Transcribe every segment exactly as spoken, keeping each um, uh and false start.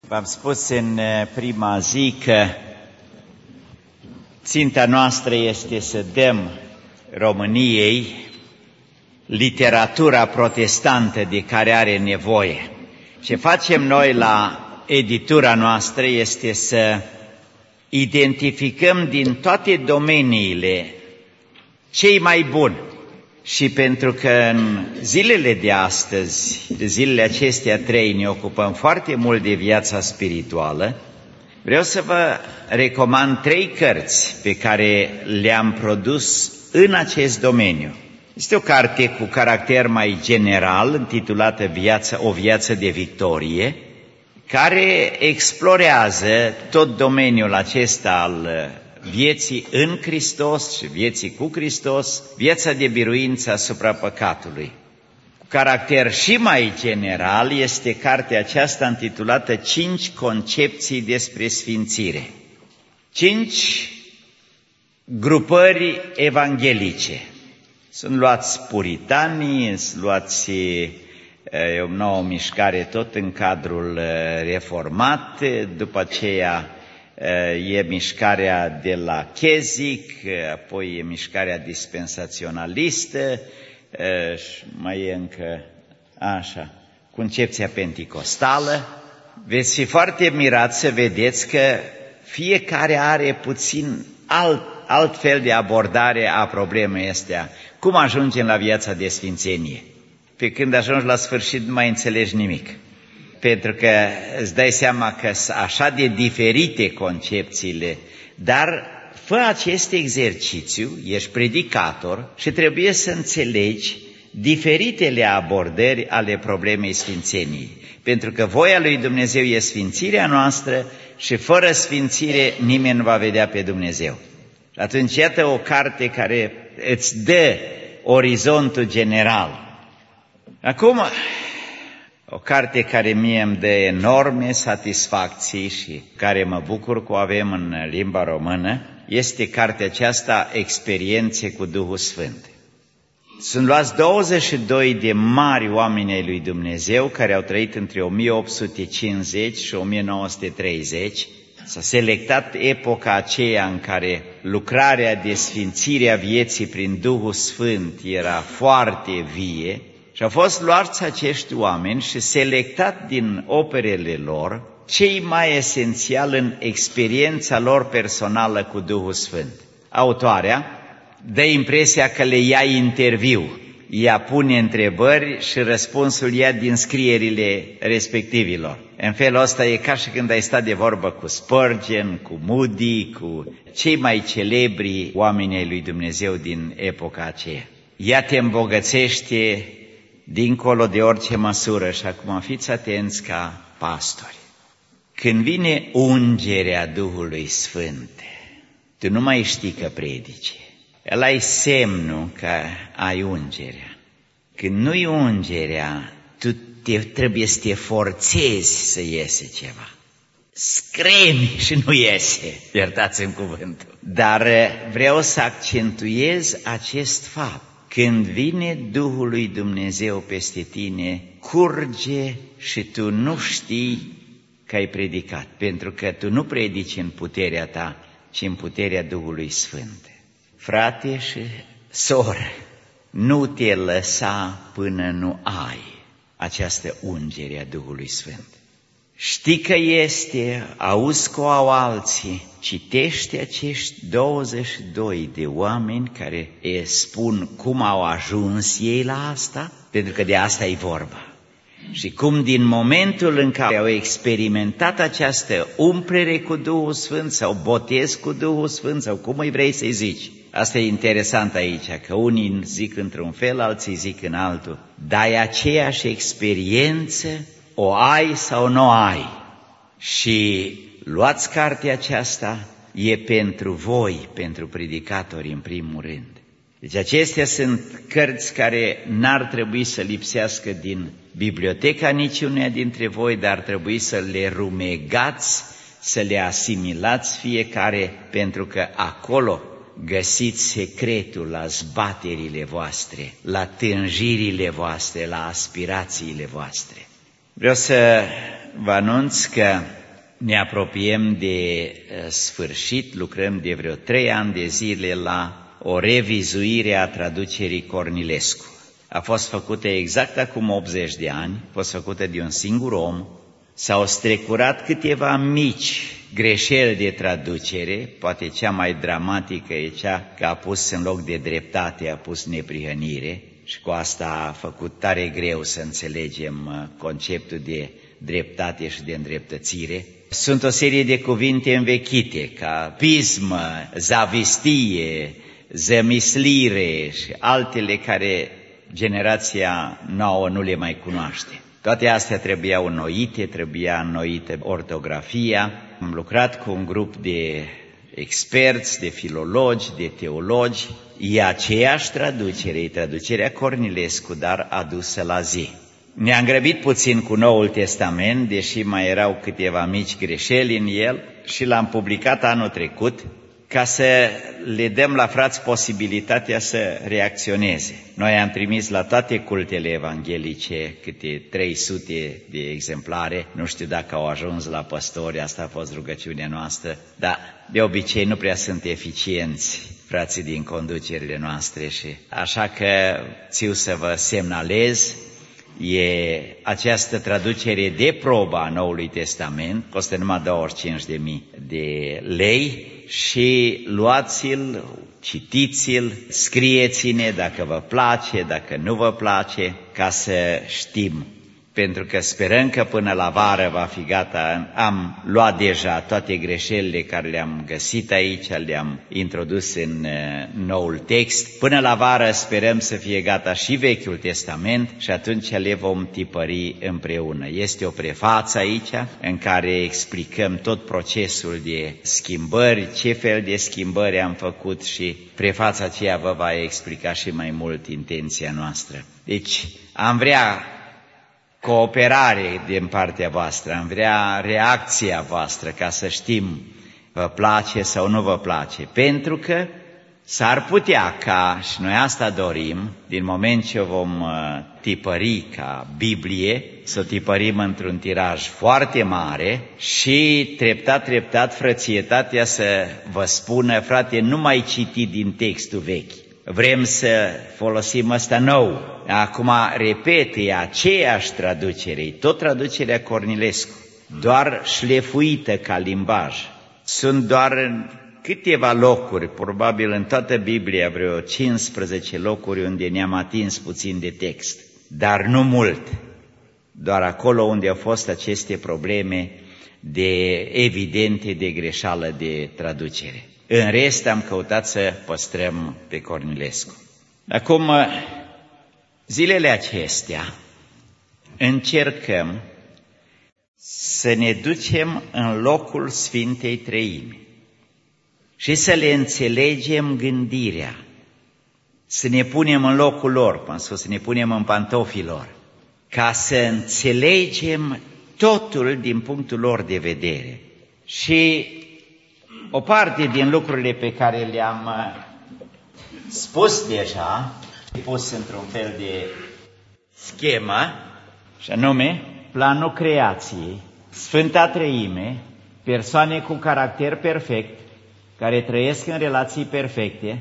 V-am spus în prima zi că ținta noastră este să dăm României literatura protestantă de care are nevoie. Ce facem noi la editura noastră este să identificăm din toate domeniile cei mai buni. Și pentru că în zilele de astăzi, de zilele acestea trei, ne ocupăm foarte mult de viața spirituală, vreau să vă recomand trei cărți pe care le-am produs în acest domeniu. Este o carte cu caracter mai general, intitulată Viața, O viață de victorie, care explorează tot domeniul acesta al vieții în Hristos și vieții cu Hristos, viața de biruință asupra păcatului. Cu caracter și mai general este cartea aceasta intitulată Cinci concepții despre sfințire. Cinci grupări evanghelice. Sunt luați puritanii, sunt luați e o nouă mișcare tot în cadrul reformat, după aceea e mișcarea de la Keswick, apoi e mișcarea dispensaționalistă și mai e încă așa, concepția penticostală. Veți fi foarte mirați să vedeți că fiecare are puțin alt, alt fel de abordare a problemei astea. Cum ajungem la viața de sfințenie? Pe când ajungi la sfârșit nu mai înțelegi nimic. Pentru că îți dai seama că sunt așa de diferite concepțiile, dar fă acest exercițiu, ești predicator și trebuie să înțelegi diferitele abordări ale problemei sfințeniei. Pentru că voia lui Dumnezeu e sfințirea noastră și fără sfințire nimeni nu va vedea pe Dumnezeu. Atunci iată o carte care îți dă orizontul general. Acum, o carte care mie îmi dă enorme satisfacții și care mă bucur că o avem în limba română, este cartea aceasta Experiențe cu Duhul Sfânt. Sunt luați douăzeci și doi de mari oameni ai lui Dumnezeu care au trăit între o mie opt sute cincizeci și o mie nouă sute treizeci. S-a selectat epoca aceea în care lucrarea de sfințire a vieții prin Duhul Sfânt era foarte vie. Și au fost luați acești oameni și selectat din operele lor cei mai esențial în experiența lor personală cu Duhul Sfânt. Autoarea dă impresia că le ia interviu, ea pune întrebări și răspunsul ia din scrierile respectivilor. În felul ăsta e ca și când ai stat de vorbă cu Spurgeon, cu Moody, cu cei mai celebri oameni ai lui Dumnezeu din epoca aceea. Ea te îmbogățește dincolo de orice măsură. Și acum fiți atenți ca pastori. Când vine ungerea Duhului Sfânt, tu nu mai știi că predici. Ăla e semnul că ai ungerea. Când nu-i ungerea, tu te, trebuie să te forțezi să iese ceva. Scremi și nu iese, iertați-mi cuvântul. Dar vreau să accentuez acest fapt. Când vine Duhul lui Dumnezeu peste tine, curge și tu nu știi că ai predicat, pentru că tu nu predici în puterea ta, ci în puterea Duhului Sfânt. Frate și soră, nu te lăsa până nu ai această ungere a Duhului Sfânt. Știi că este, auzi că o au alții, citește acești douăzeci și doi de oameni care spun cum au ajuns ei la asta, pentru că de asta e vorba. Și cum din momentul în care au experimentat această umplere cu Duhul Sfânt sau botez cu Duhul Sfânt sau cum îi vrei să-i zici. Asta e interesant aici, că unii zic într-un fel, alții zic în altul. Dar e aceeași experiență, o ai sau nu ai. Și luați cartea aceasta, e pentru voi, pentru predicatori în primul rând. Deci acestea sunt cărți care n-ar trebui să lipsească din biblioteca niciuneia dintre voi, dar ar trebui să le rumegați, să le asimilați fiecare, pentru că acolo găsiți secretul la zbaterile voastre, la tânjirile voastre, la aspirațiile voastre. Vreau să vă anunț că ne apropiem de sfârșit, lucrăm de vreo trei ani de zile la o revizuire a traducerii Cornilescu. A fost făcută exact acum optzeci de ani, a fost făcută de un singur om, s-au strecurat câteva mici greșeli de traducere, poate cea mai dramatică e cea că a pus în loc de dreptate, a pus neprihănire și cu asta a făcut tare greu să înțelegem conceptul de dreptate și de îndreptățire. Sunt o serie de cuvinte învechite, ca pismă, zavistie, zămislire și altele care generația nouă nu le mai cunoaște. Toate astea trebuiau înnoite, trebuia înnoită ortografia. Am lucrat cu un grup de experți, de filologi, de teologi. E aceeași traducere, e traducerea Cornilescu, dar adusă la zi. Ne-am grăbit puțin cu Noul Testament, deși mai erau câteva mici greșeli în el, și l-am publicat anul trecut ca să le dăm la frați posibilitatea să reacționeze. Noi am trimis la toate cultele evanghelice câte trei sute de exemplare, nu știu dacă au ajuns la păstori, asta a fost rugăciunea noastră, dar de obicei nu prea sunt eficienți frații din conducerile noastre și așa că țiu să vă semnalez. E această traducere de probă a Noului Testament, costă numai douăzeci și cinci de mii de lei și luați-l, citiți-l, scrieți-ne dacă vă place, dacă nu vă place, ca să știm. Pentru că sperăm că până la vară va fi gata. Am luat deja toate greșelile care le-am găsit aici, le-am introdus în noul text. Până la vară sperăm să fie gata și Vechiul Testament și atunci le vom tipări împreună. Este o prefață aici în care explicăm tot procesul de schimbări, ce fel de schimbări am făcut și prefața aceea vă va explica și mai mult intenția noastră. Deci am vrea cooperare din partea voastră, am vrea reacția voastră ca să știm vă place sau nu vă place, pentru că s-ar putea ca, și noi asta dorim, din moment ce vom tipări ca Biblie, să o tipărim într-un tiraj foarte mare și treptat, treptat frățietatea să vă spună, frate, nu mai citi din textul vechi. Vrem să folosim ăsta nou. Acum, repet, e aceeași traducere, e tot traducerea Cornilescu, doar șlefuită ca limbaj. Sunt doar câteva locuri, probabil în toată Biblia, vreo cincisprezece locuri unde ne-am atins puțin de text, dar nu mult, doar acolo unde au fost aceste probleme de evidente de greșeală de traducere. În rest am căutat să păstrăm pe Cornilescu. Acum, zilele acestea încercăm să ne ducem în locul Sfintei Treimi și să le înțelegem gândirea, să ne punem în locul lor, am spus, să ne punem în pantofii lor, ca să înțelegem totul din punctul lor de vedere. Și o parte din lucrurile pe care le-am spus deja, pus într-un fel de schemă, și anume planul creației, Sfânta Treime, persoane cu caracter perfect, care trăiesc în relații perfecte,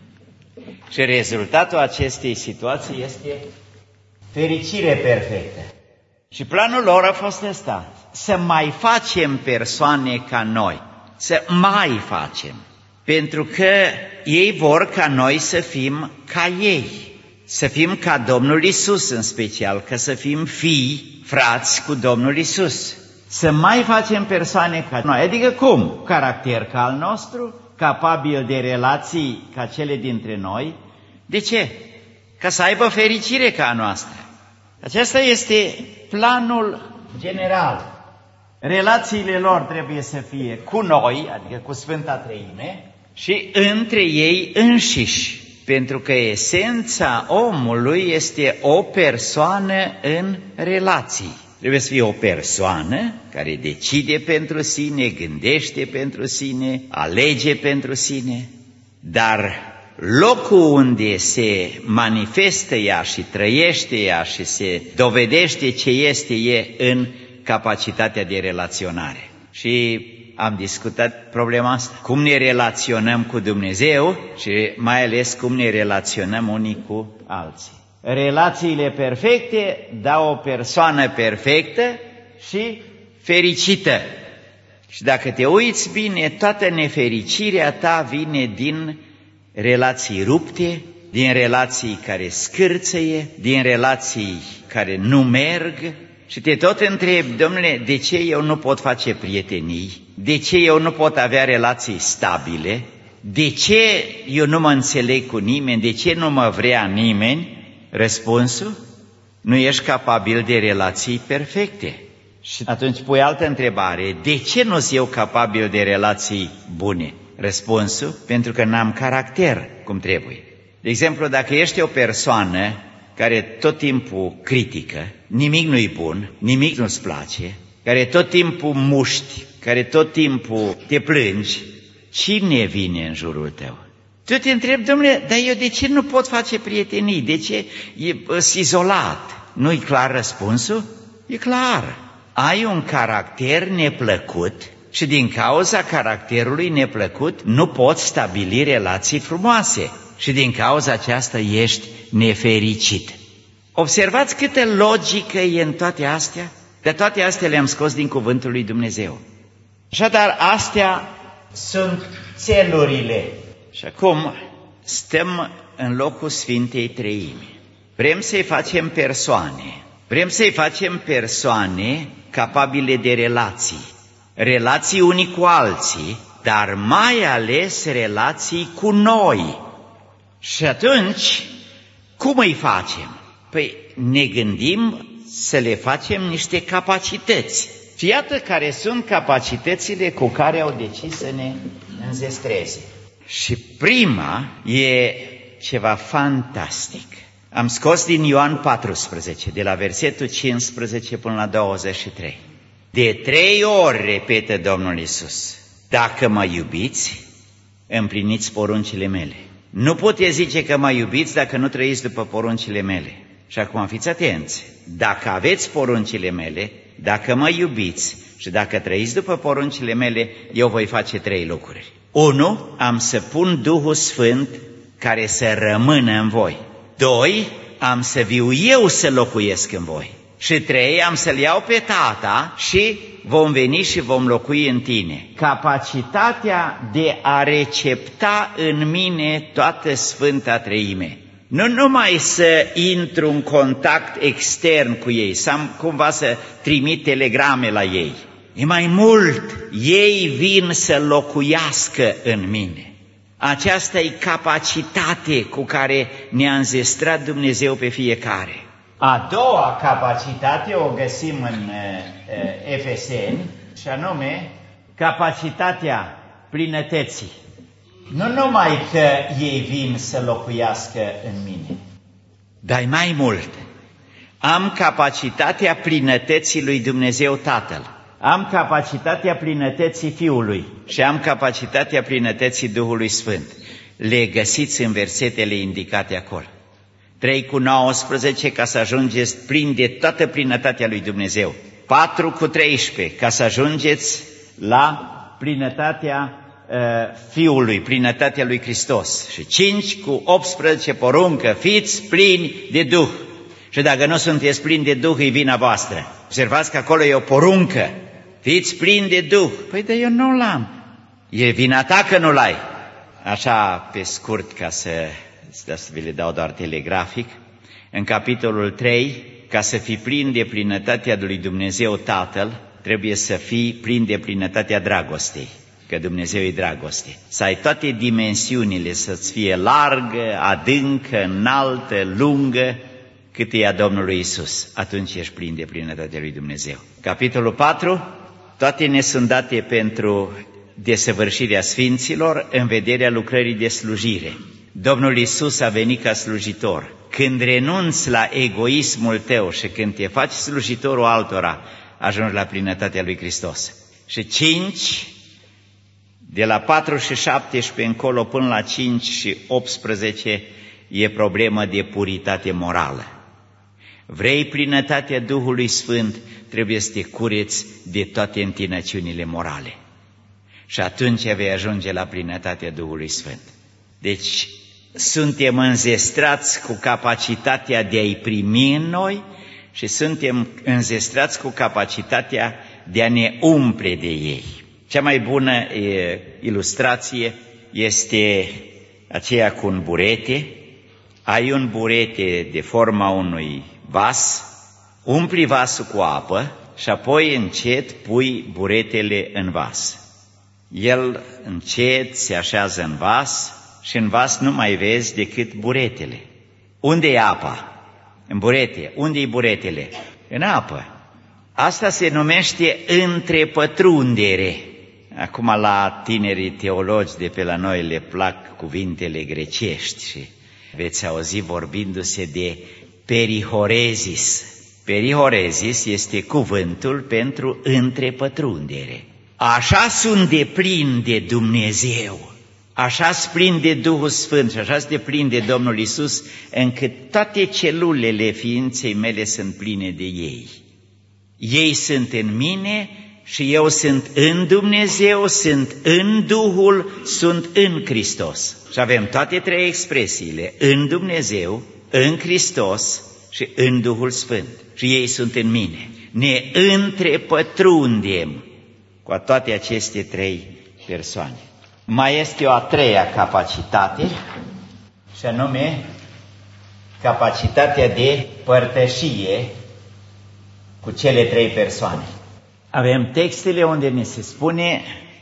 și rezultatul acestei situații este fericire perfectă. Și planul lor a fost ăsta, să mai facem persoane ca noi, să mai facem, pentru că ei vor ca noi să fim ca ei, să fim ca Domnul Iisus în special, că să fim fii, frați cu Domnul Iisus, să mai facem persoane ca noi, adică cum? Caracter ca al nostru, capabil de relații ca cele dintre noi. De ce? Ca să aibă fericire ca a noastră. Acesta este planul general. Relațiile lor trebuie să fie cu noi, adică cu Sfânta Treime, și între ei înșiși, pentru că esența omului este o persoană în relații. Trebuie să fie o persoană care decide pentru sine, gândește pentru sine, alege pentru sine, dar locul unde se manifestă ea și trăiește ea și se dovedește ce este e în capacitatea de relaționare. Și am discutat problema asta. Cum ne relaționăm cu Dumnezeu și mai ales cum ne relaționăm unii cu alții. Relațiile perfecte dau o persoană perfectă și fericită. Și dacă te uiți bine, toată nefericirea ta vine din relații rupte, din relații care scârțăie, din relații care nu merg. Și te tot întrebi, domnule, de ce eu nu pot face prietenii? De ce eu nu pot avea relații stabile? De ce eu nu mă înțeleg cu nimeni? De ce nu mă vrea nimeni? Răspunsul? Nu ești capabil de relații perfecte. Și atunci pui altă întrebare, de ce nu sunt eu capabil de relații bune? Răspunsul? Pentru că n-am caracter cum trebuie. De exemplu, dacă ești o persoană care tot timpul critică, nimic nu-i bun, nimic nu-ți place, care tot timpul muști, care tot timpul te plângi, cine vine în jurul tău? Tu te întrebi, domnule, dar eu de ce nu pot face prietenii? De ce e izolat? Nu-i clar răspunsul? E clar. Ai un caracter neplăcut și din cauza caracterului neplăcut nu poți stabili relații frumoase și din cauza aceasta ești nefericit. Observați câtă logică e în toate astea? De toate astea le-am scos din cuvântul lui Dumnezeu. Așadar, astea sunt țelurile. Și acum stăm în locul Sfintei Treimi. Vrem să-i facem persoane. Vrem să-i facem persoane capabile de relații. Relații unii cu alții, dar mai ales relații cu noi. Și atunci, cum îi facem? Păi ne gândim să le facem niște capacități. Și iată care sunt capacitățile cu care au decis să ne înzestreze. Și prima e ceva fantastic. Am scos din Ioan paisprezece, de la versetul cincisprezece până la douăzeci și trei. De trei ori repetă Domnul Iisus, dacă mă iubiți, împliniți poruncile mele. Nu puteți zice că mă iubiți dacă nu trăiți după poruncile mele. Și acum fiți atenți, dacă aveți poruncile mele, dacă mă iubiți și dacă trăiți după poruncile mele, eu voi face trei lucruri. Unu, am să pun Duhul Sfânt care să rămână în voi. Doi, am să viu eu să locuiesc în voi. Și trei, am să-L iau pe Tata și vom veni și vom locui în tine. Capacitatea de a recepta în mine toată Sfânta Treime. Nu numai să intru în contact extern cu ei, să am cumva să trimit telegrame la ei. E mai mult, ei vin să locuiască în mine. Aceasta e capacitate cu care ne-a înzestrat Dumnezeu pe fiecare. A doua capacitate o găsim în uh, Efeseni, și anume capacitatea plinătății. Nu numai că ei vin să locuiască în mine, dar mai mult, am capacitatea plinătății lui Dumnezeu Tatăl, am capacitatea plinătății Fiului și am capacitatea plinătății Duhului Sfânt. Le găsiți în versetele indicate acolo. trei cu nouăsprezece, ca să ajungeți plini de toată plinătatea lui Dumnezeu. patru cu treisprezece, ca să ajungeți la plinătatea uh, Fiului, plinătatea lui Hristos. Și cinci cu optsprezece, poruncă, fiți plini de Duh. Și dacă nu sunteți plini de Duh, e vina voastră. Observați că acolo e o poruncă. Fiți plini de Duh. Păi de eu nu l-am. E vina ta că nu l-ai. Așa, pe scurt, ca să, să vi le dau doar telegrafic, în capitolul trei, ca să fii plin de plinătatea lui Dumnezeu Tatăl, trebuie să fii plin de plinătatea dragostei, că Dumnezeu e dragoste. Să ai toate dimensiunile, să-ți fie largă, adâncă, înaltă, lungă, cât e a Domnului Iisus. Atunci ești plin de plinătatea lui Dumnezeu. Capitolul patru, toate ne sunt date pentru desăvârșirea sfinților în vederea lucrării de slujire. Domnul Iisus a venit ca slujitor. Când renunți la egoismul tău și când te faci slujitorul altora, ajungi la plinătatea lui Hristos. Și cinci, de la patru și șaptesprezece încolo până la cinci și optsprezece, e problemă de puritate morală. Vrei plinătatea Duhului Sfânt, trebuie să te cureți de toate întinăciunile morale. Și atunci vei ajunge la plinătatea Duhului Sfânt. Deci suntem înzestrați cu capacitatea de a-i primi în noi și suntem înzestrați cu capacitatea de a ne umple de ei. Cea mai bună e, ilustrație este aceea cu un burete. Ai un burete de forma unui vas, umpli vasul cu apă și apoi încet pui buretele în vas. El încet se așează în vas și în vas nu mai vezi decât buretele. Unde e apa? În burete. Unde e buretele? În apă. Asta se numește întrepătrundere. Acum la tinerii teologi de pe la noi le plac cuvintele grecești și veți auzi vorbindu-se de perihorezis. Perihorezis este cuvântul pentru întrepătrundere. Așa sunt deplin de Dumnezeu, așa sunt plin de Duhul Sfânt și așa sunt deplin de Domnul Iisus, încât toate celulele ființei mele sunt pline de ei. Ei sunt în mine și eu sunt în Dumnezeu, sunt în Duhul, sunt în Hristos. Și avem toate trei expresiile, în Dumnezeu, în Hristos și în Duhul Sfânt. Și ei sunt în mine. Ne întrepătrundem cu toate aceste trei persoane. Mai este o a treia capacitate, și anume capacitatea de părtășie cu cele trei persoane. Avem textele unde ne se spune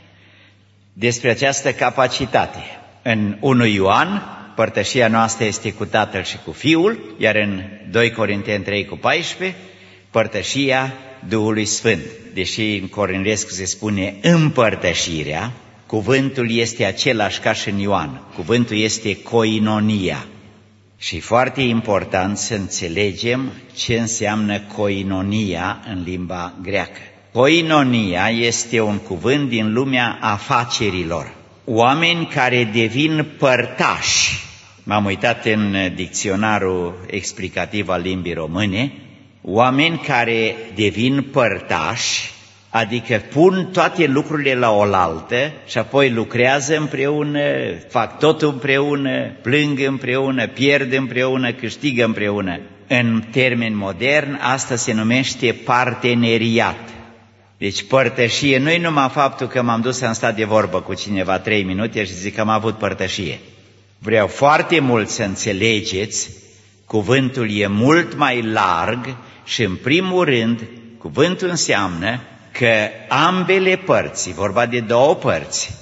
despre această capacitate. În unu Ioan, părtășia noastră este cu Tatăl și cu Fiul, iar în doi Corinteni trei cu paisprezece, părtășia Duhului Sfânt. Deși în corinenesc se spune împărtășirea, cuvântul este același ca și în Ioan. Cuvântul este koinonia. Și foarte important să înțelegem ce înseamnă koinonia în limba greacă. Koinonia este un cuvânt din lumea afacerilor. Oameni care devin părtași. M-am uitat în dicționarul explicativ al limbii române. Oameni care devin părtași, adică pun toate lucrurile la oaltă și apoi lucrează împreună, fac tot împreună, plâng împreună, pierd împreună, câștigă împreună. În termen modern, asta se numește parteneriat. Deci părtășie nu-i numai faptul că m-am dus să-mi stat de vorbă cu cineva trei minute și zic că am avut părtășie. Vreau foarte mult să înțelegeți, cuvântul e mult mai larg și în primul rând, cuvântul înseamnă că ambele părți, vorba de două părți,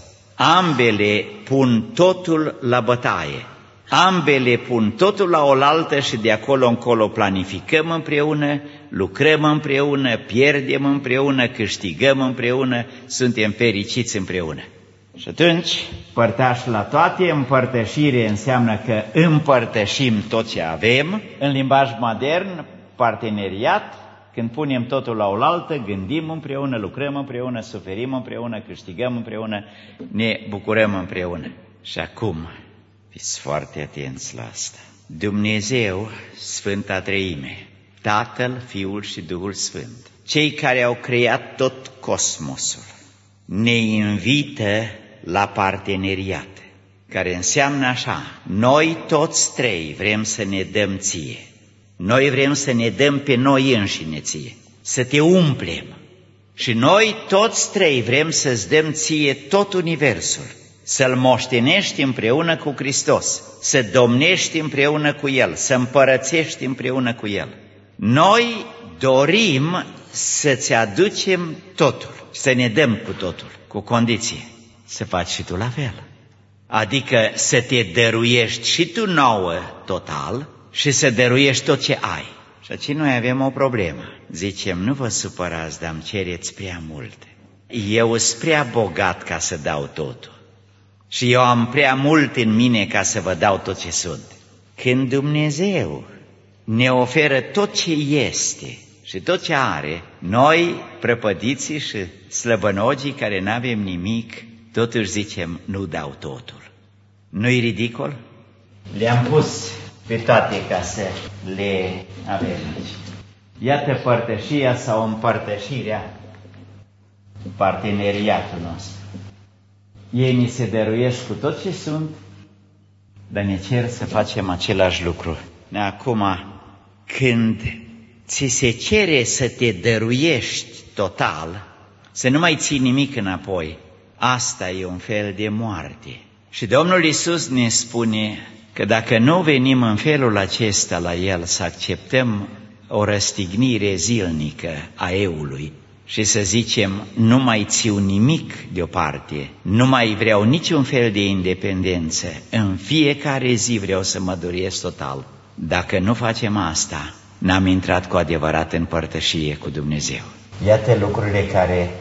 ambele pun totul la bătaie, ambele pun totul la oaltă și de acolo încolo planificăm împreună, lucrăm împreună, pierdem împreună, câștigăm împreună, suntem fericiți împreună. Și atunci, părtași la toate, împărtășire înseamnă că împărtășim tot ce avem. În limbaj modern, parteneriat, când punem totul la oaltă, gândim împreună, lucrăm împreună, suferim împreună, câștigăm împreună, ne bucurăm împreună. Și acum, fiți foarte atenți la asta. Dumnezeu, Sfânta Treime, Tatăl, Fiul și Duhul Sfânt, cei care au creat tot cosmosul, ne invită la parteneriat, care înseamnă așa: noi toți trei vrem să ne dăm ție, noi vrem să ne dăm pe noi înșine ție, să te umplem și noi toți trei vrem să-ți dăm ție tot universul, să-l moștenești împreună cu Hristos, să domnești împreună cu El, să împărățești împreună cu El. Noi dorim să-ți aducem totul, să ne dăm cu totul, cu condiție să faci și tu la fel. Adică să te dăruiești și tu nouă total și să dăruiești tot ce ai. Și aici noi avem o problemă. Zicem, nu vă supărați, dar îmi cereți prea multe. Eu sunt prea bogat ca să dau totul. Și eu am prea mult în mine ca să vă dau tot ce sunt. Când Dumnezeu ne oferă tot ce este și tot ce are, noi, prăpădiții și slăbănogii care n-avem nimic, totuși zicem, nu dau totul. Nu-i ridicol? Le-am pus pe toate ca să le avem aici. Iată părtășia sau împărtășirea, parteneriatul nostru. Ei ni se dăruiesc cu tot ce sunt, dar ne cer să facem același lucru. Acum, când ți se cere să te dăruiești total, să nu mai ții nimic înapoi, asta e un fel de moarte. Și Domnul Iisus ne spune că dacă nu venim în felul acesta la El, să acceptăm o răstignire zilnică a eului și să zicem, nu mai țiu nimic deoparte, nu mai vreau niciun fel de independență, în fiecare zi vreau să mă dăruiesc total. Dacă nu facem asta, n-am intrat cu adevărat în părtășie cu Dumnezeu. Iată lucrurile care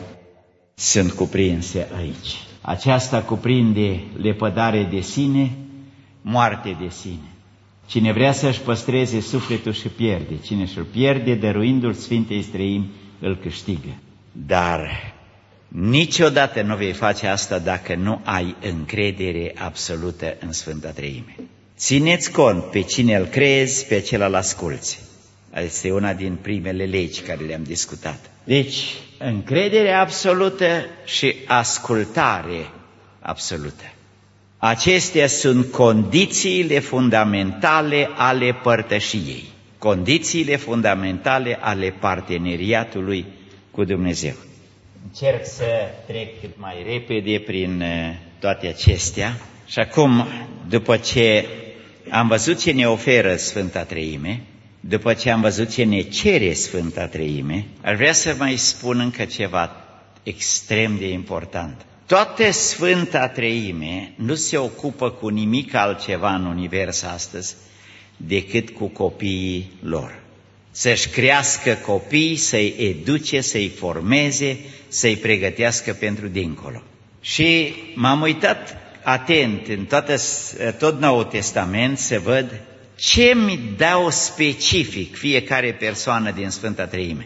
sunt cuprinse aici. Aceasta cuprinde lepădare de sine, moarte de sine. Cine vrea să-și păstreze sufletul și pierde, cine și-l pierde, dăruindu-l Sfintei Treimi, îl câștigă. Dar niciodată nu vei face asta dacă nu ai încredere absolută în Sfânta Treime. Țineți cont pe cine îl crezi, pe acela îl asculți. Este una din primele legi care le-am discutat. Deci, încredere absolută și ascultare absolută. Acestea sunt condițiile fundamentale ale părtășiei, condițiile fundamentale ale parteneriatului cu Dumnezeu. Încerc să trec cât mai repede prin toate acestea și acum, după ce am văzut ce ne oferă Sfânta Treime, după ce am văzut ce ne cere Sfânta Treime, aș vrea să mai spun încă ceva extrem de important. Toată Sfânta Treime nu se ocupă cu nimic altceva în univers astăzi decât cu copiii lor. Să-și crească copiii, să-i educe, să-i formeze, să-i pregătească pentru dincolo. Și m-am uitat atent în toată, tot Noul Testament să văd ce mi dau specific fiecare persoană din Sfânta Treime.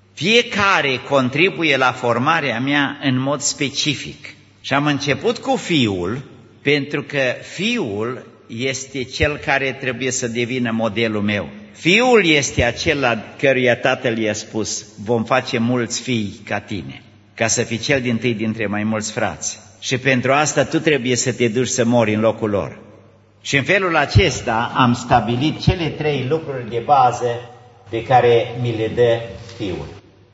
Fiecare contribuie la formarea mea în mod specific. Și am început cu Fiul, pentru că Fiul este cel care trebuie să devină modelul meu. Fiul este acela căruia Tatăl i-a spus, vom face mulți fii ca tine, ca să fii cel dintâi dintre mai mulți frați. Și pentru asta tu trebuie să te duci să mori în locul lor. Și în felul acesta am stabilit cele trei lucruri de bază pe care mi le dă Fiul.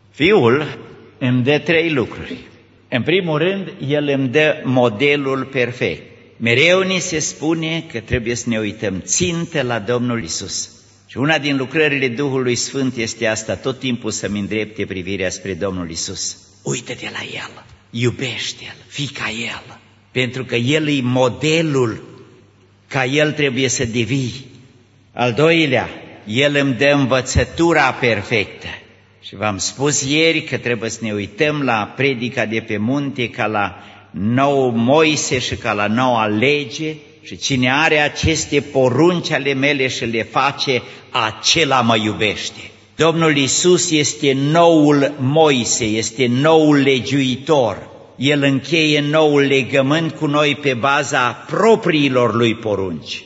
Fiul îmi dă trei lucruri. În primul rând, El îmi dă modelul perfect. Mereu ni se spune că trebuie să ne uităm țintă la Domnul Iisus. Și una din lucrările Duhului Sfânt este asta, tot timpul să-mi îndrepte privirea spre Domnul Iisus. Uită-te la El, iubește-L, fii ca El, pentru că El e modelul, ca El trebuie să devii. Al doilea, El îmi dă învățătura perfectă. Și v-am spus ieri că trebuie să ne uităm la predica de pe munte ca la nou Moise și ca la noua lege și cine are aceste porunci ale mele și le face, acela mă iubește. Domnul Iisus este noul Moise, este noul legiuitor. El încheie noul legământ cu noi pe baza propriilor lui porunci.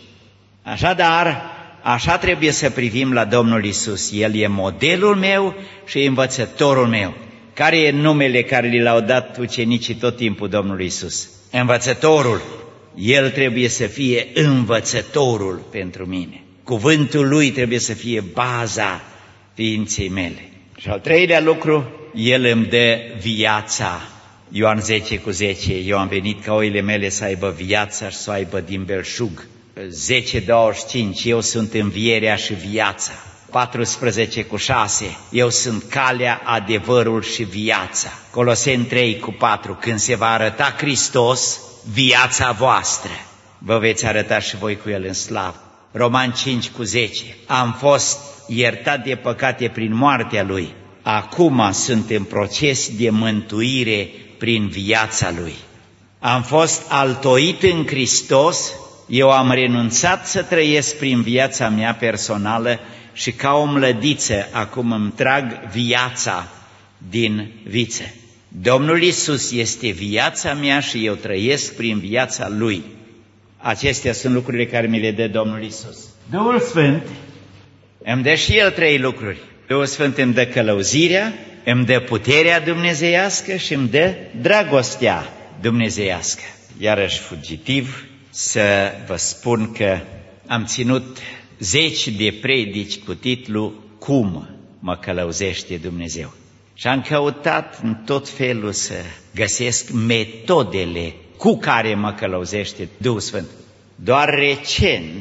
Așadar, așa trebuie să privim la Domnul Iisus. El e modelul meu și e învățătorul meu. Care e numele care li l-au dat ucenicii tot timpul Domnului Iisus? Învățătorul. El trebuie să fie învățătorul pentru mine. Cuvântul Lui trebuie să fie baza ființei mele. Și al treilea lucru, El îmi dă viața. Ioan zece cu zece, eu am venit ca oile mele să aibă viața și să o aibă din belșug. zece douăzeci și cinci, eu sunt învierea și viața. paisprezece cu șase, eu sunt calea, adevărul și viața. Coloseni trei cu patru, când se va arăta Hristos, viața voastră, vă veți arăta și voi cu El în slavă. Romani cinci cu zece, am fost iertat de păcate prin moartea Lui, acum sunt în proces de mântuire prin viața Lui. Am fost altoit în Hristos, eu am renunțat să trăiesc prin viața mea personală și ca o mlădiță acum îmi trag viața din viță. Domnul Iisus este viața mea și eu trăiesc prin viața Lui. Acestea sunt lucrurile care mi le dă Domnul Iisus. Duhul Sfânt îmi dă și El trei lucruri. Duhul Sfânt îmi dă călăuzirea, îmi dă puterea dumnezeiască și îmi dă dragostea dumnezeiască. Iarăși fugitiv să vă spun că am ținut zeci de predici cu titlu Cum mă călăuzește Dumnezeu? Și am căutat în tot felul să găsesc metodele cu care mă călăuzește Duhul Sfânt. Doar recent,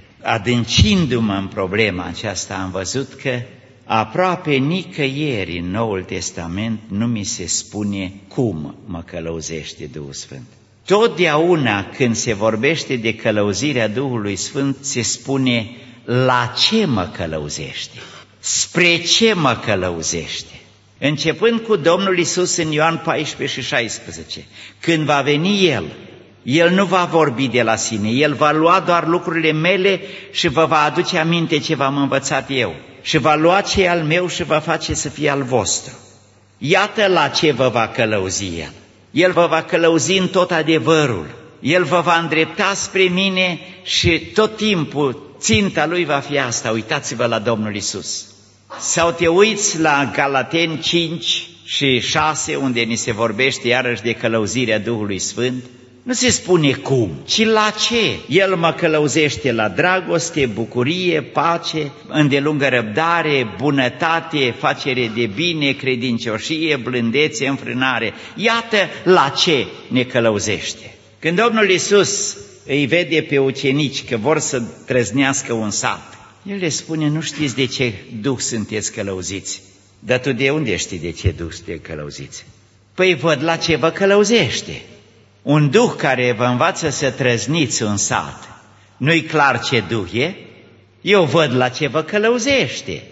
adâncindu-mă în problema aceasta, am văzut că aproape nicăieri în Noul Testament nu mi se spune cum mă călăuzește Duhul Sfânt. Totdeauna când se vorbește de călăuzirea Duhului Sfânt, se spune la ce mă călăuzește, spre ce mă călăuzește. Începând cu Domnul Iisus în Ioan paisprezece și șaisprezece, când va veni El, El nu va vorbi de la sine, El va lua doar lucrurile mele și vă va aduce aminte ce v-am învățat eu. Și va lua ce e al meu și va face să fie al vostru. Iată la ce vă va călăuzi El. El vă va călăuzi în tot adevărul. El vă va îndrepta spre mine și tot timpul ținta Lui va fi asta. Uitați-vă la Domnul Iisus. Sau te uiți la Galateni cinci și șase, unde ni se vorbește iarăși de călăuzirea Duhului Sfânt. Nu se spune cum, ci la ce. El mă călăuzește la dragoste, bucurie, pace, îndelungă răbdare, bunătate, facere de bine, credincioșie, blândețe, înfrânare. Iată la ce ne călăuzește. Când Domnul Iisus îi vede pe ucenici că vor să trăznească un sat, El le spune, nu știți de ce duh sunteți călăuziți. Dar tu de unde știi de ce duh sunteți călăuziți? Păi văd la ce vă călăuzește. Un duh care vă învață să trăzniți un sat, nu-i clar ce duh e? Eu văd la ce vă călăuzește.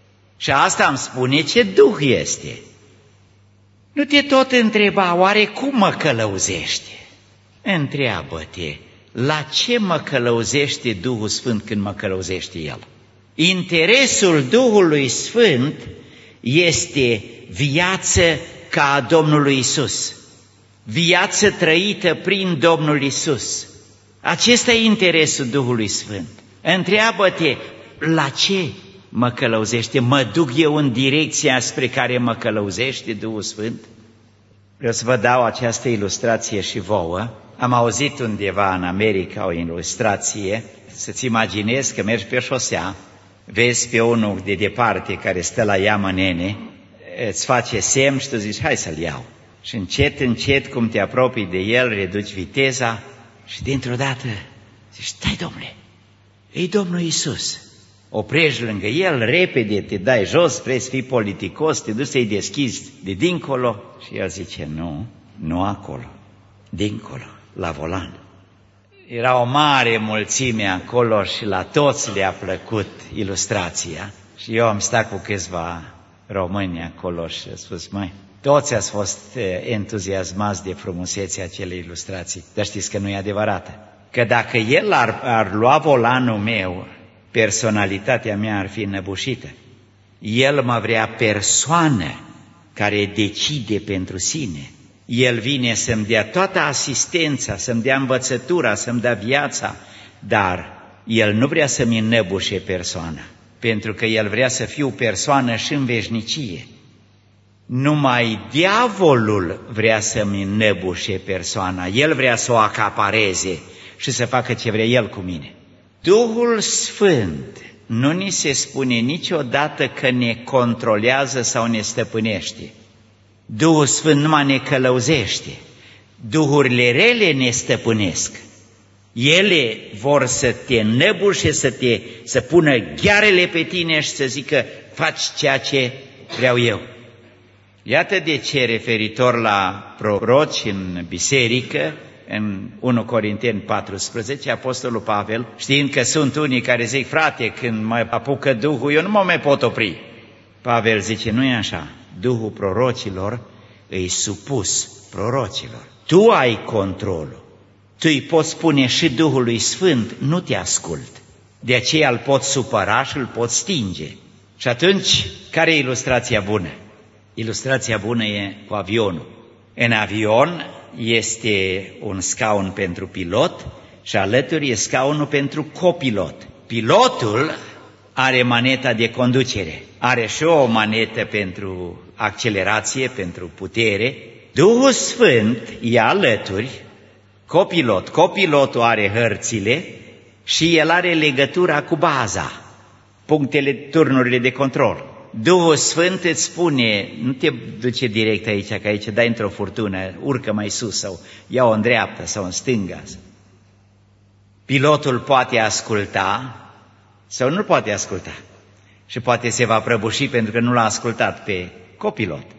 Și asta îmi spune ce duh este. Nu te tot întreba, oare cum mă călăuzește? Întreabă-te, la ce mă călăuzește Duhul Sfânt când mă călăuzește El? Interesul Duhului Sfânt este viață ca a Domnului Iisus. Viață trăită prin Domnul Iisus. Acesta e interesul Duhului Sfânt. Întreabă-te, la ce mă călăuzește? Mă duc eu în direcția spre care mă călăuzește Duhul Sfânt? Vreau să vă dau această ilustrație și vouă. Am auzit undeva în America o ilustrație, să-ți imaginezi că mergi pe șosea, vezi pe unul de departe care stă la iamă nene, îți face semn și tu zici, hai să-l iau. Și încet, încet, cum te apropii de el, reduci viteza și dintr-o dată zici, stai domnule, e Domnul Iisus. Oprești lângă el, repede te dai jos, vrei să fii politicos, te duci să-i deschizi de dincolo și el zice, nu, nu acolo, dincolo, la volan. Era o mare mulțime acolo și la toți le-a plăcut ilustrația și eu am stat cu câțiva români acolo și a spus, măi, toți ați fost entuziasmați de frumusețea acelei ilustrații, dar știți că nu e adevărată. Că dacă el ar, ar lua volanul meu, personalitatea mea ar fi înăbușită. El mă vrea persoană care decide pentru sine. El vine să-mi dea toată asistența, să-mi dea învățătura, să-mi dea viața, dar el nu vrea să-mi înăbușe persoana, pentru că el vrea să fiu persoană și în veșnicie. Numai diavolul vrea să-mi înăbușe persoana, el vrea să o acapareze și să facă ce vrea el cu mine. Duhul Sfânt nu ni se spune niciodată că ne controlează sau ne stăpânește. Duhul Sfânt numai ne călăuzește. Duhurile rele ne stăpânesc. Ele vor să te înăbușe, să te să pună ghearele pe tine și să zică faci ceea ce vreau eu. Iată de ce, referitor la proroci în biserică, în unu Corinteni paisprezece, Apostolul Pavel, știind că sunt unii care zic, frate, când mă apucă Duhul, eu nu mă mai pot opri. Pavel zice, nu e așa, Duhul prorocilor îi supus prorocilor. Tu ai controlul, tu îi poți spune și Duhului Sfânt, nu te ascult. De aceea îl poți supăra și îl poți stinge. Și atunci, care e ilustrația bună? Ilustrația bună e cu avionul. În avion este un scaun pentru pilot și alături e scaunul pentru copilot. Pilotul are maneta de conducere, are și o manetă pentru accelerație, pentru putere. Duhul Sfânt e alături, copilot. Copilotul are hărțile și el are legătura cu baza, punctele, turnurile de control. Duhul Sfânt îți spune, nu te duce direct aici, că aici dai într-o furtună, urcă mai sus sau ia-o în dreapta sau în stânga. Pilotul poate asculta sau nu poate asculta și poate se va prăbuși pentru că nu l-a ascultat pe copilot.